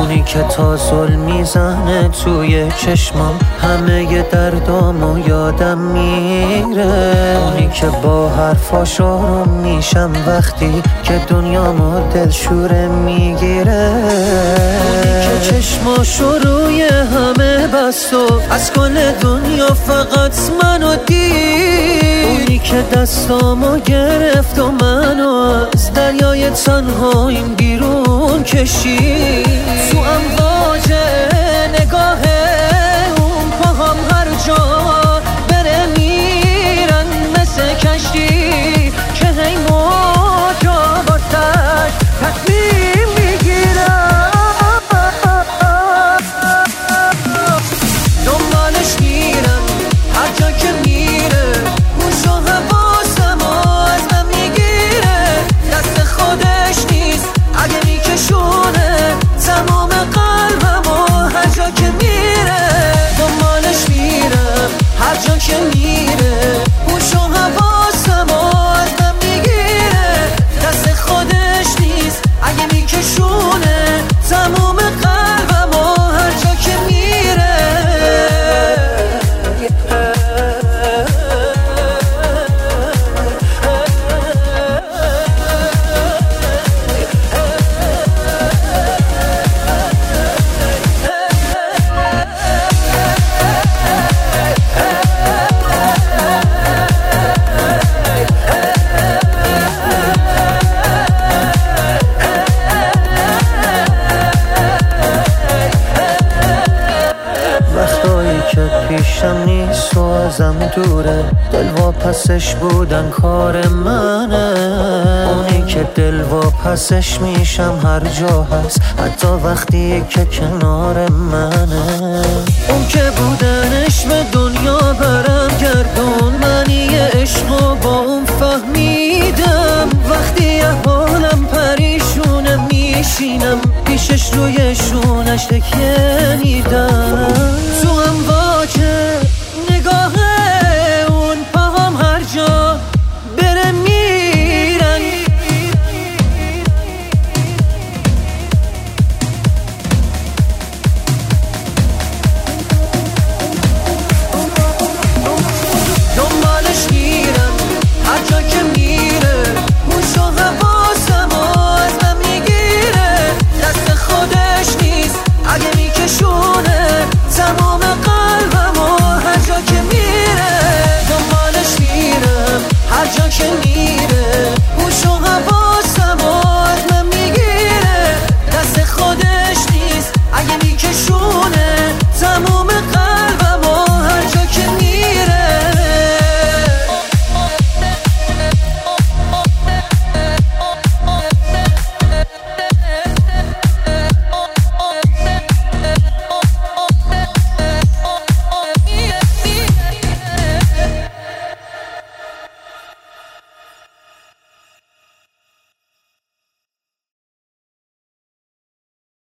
اونی که تا ظلم میزنه توی چشمام همه ی دردامو یادم میره. اونی که با حرفاش آروم میشم وقتی که دنیامو دلشوره میگیره. اونی که چشماشو روی همه بست و از کل دنیا فقط منو دید. اونی که دستامو گرفت و منو از دریای تنهاییم بیرون کشید. تو امواج نگاه اون پاهم هر جا بره میرن مثل کشتی که هی موجا باتش تصمیم میگیرن. دنبالش میرم هر جا که میره، موش و حواسم از من میگیره. دست خودش نیست اگه میکشونه تمام قلبمو هر جا که میره. دنبالش میرم هر جا که میره، موش و حواسم از من میگیره. دست خودش نیست اگه میکشونه تمام قلبمو هر جا که میره. وقتایی که پیشم نیست و ازم دوره، دل واپسش بودن کار منه. اونی که دل واپسش میشم هر جا هست، حتی وقتی که کنار منه. اون که بودنش به دنیا برم گردون، منی عشقو با اون فهمیدم. وقتی احوالم پریشونه میشینم پیشش روی شونش تکیه میدم. تو امواج نگاه اون پاهم هر جا بره میرن. دنبالش میرم هر جا که میره، موش و حواسم از من میگیره. دست خودش نیست اگه میکشونه تمام قلبمو هر جا که میره. دنبالش میرم هر جا که میره، موش و